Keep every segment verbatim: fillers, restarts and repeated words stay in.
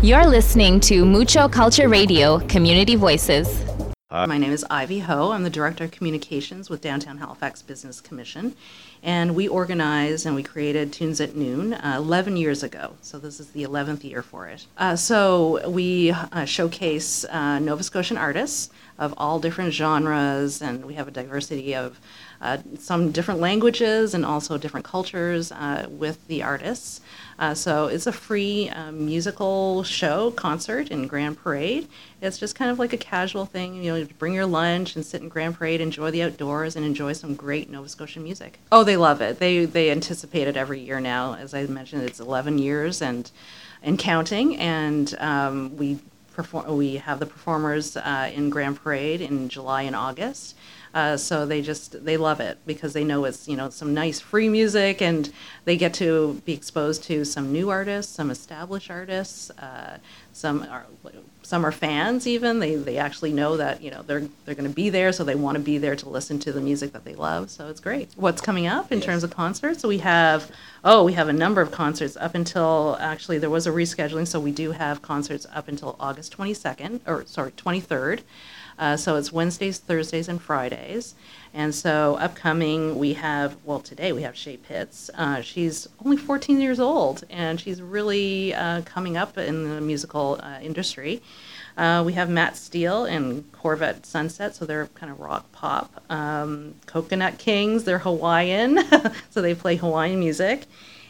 You're listening to Mucho Culture Radio, Community Voices. Hi. My name is Ivy Ho. I'm the Director of Communications with Downtown Halifax Business Commission. And we organized and we created Tunes at Noon uh, eleven years ago. So this is the eleventh year for it. Uh, so we uh, showcase uh, Nova Scotian artists of all different genres, and we have a diversity of uh, some different languages and also different cultures uh, with the artists. Uh, so it's a free um, musical show, concert in Grand Parade. It's just kind of like a casual thing, you know, bring your lunch and sit in Grand Parade, enjoy the outdoors, and enjoy some great Nova Scotian music. Oh, they love it. They they anticipate it every year now. As I mentioned, it's eleven years and and counting, and um, we perform. We have the performers uh, in Grand Parade in July and August. Uh, so they just, they love it because they know it's, you know, some nice free music, and they get to be exposed to some new artists, some established artists, uh, some are some are fans even. They they actually know that, you know, they're they're going to be there, so they want to be there to listen to the music that they love. So it's great. What's coming up in yes. terms of concerts? So we have, oh, we have a number of concerts up until, actually there was a rescheduling, so we do have concerts up until August twenty-second, or sorry, twenty-third. Uh, so it's Wednesdays, Thursdays, and Fridays. And so upcoming, we have, well, today we have Shay Pitts. Uh, she's only fourteen years old, and she's really uh, coming up in the musical uh, industry. Uh, we have Matt Steele and Corvette Sunset, so they're kind of rock pop. Um, Coconut Kings, they're Hawaiian, so they play Hawaiian music.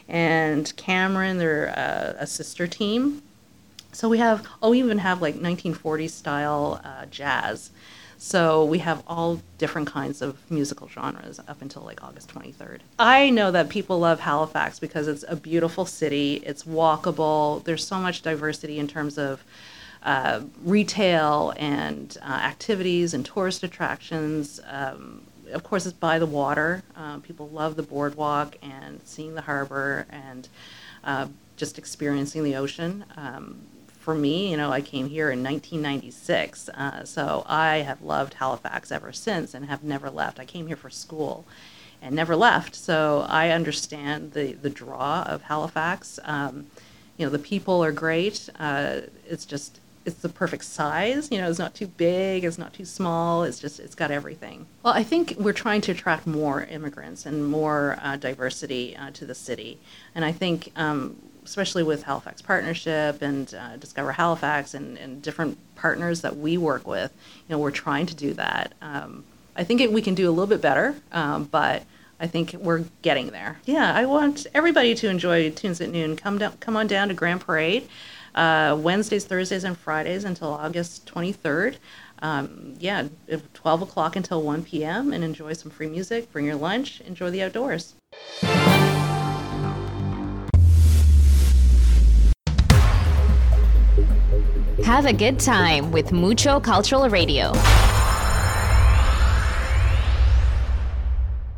And Cameron, they're uh, a sister team. So we have, oh, we even have like nineteen forties style uh, jazz. So we have all different kinds of musical genres up until like August twenty-third. I know that people love Halifax because it's a beautiful city. It's walkable. There's so much diversity in terms of uh, retail and uh, activities and tourist attractions. Um, of course, it's by the water. Uh, people love the boardwalk and seeing the harbor and uh, just experiencing the ocean. Um, For me, you know, I came here in nineteen ninety-six, uh, so I have loved Halifax ever since and have never left. I came here for school and never left, so I understand the, the draw of Halifax. Um, you know, the people are great. Uh, it's just, it's the perfect size. You know, it's not too big, it's not too small. It's just, it's got everything. Well, I think we're trying to attract more immigrants and more uh, diversity uh, to the city, and I think um, especially with Halifax Partnership and uh, Discover Halifax and, and different partners that we work with, you know, we're trying to do that. Um, I think it, we can do a little bit better, um, but I think we're getting there. Yeah, I want everybody to enjoy Tunes at Noon. Come down, come on down to Grand Parade, uh, Wednesdays, Thursdays, and Fridays until August twenty-third. Um, yeah, twelve o'clock until one p.m. and enjoy some free music. Bring your lunch. Enjoy the outdoors. Have a good time with Mucho Cultural Radio.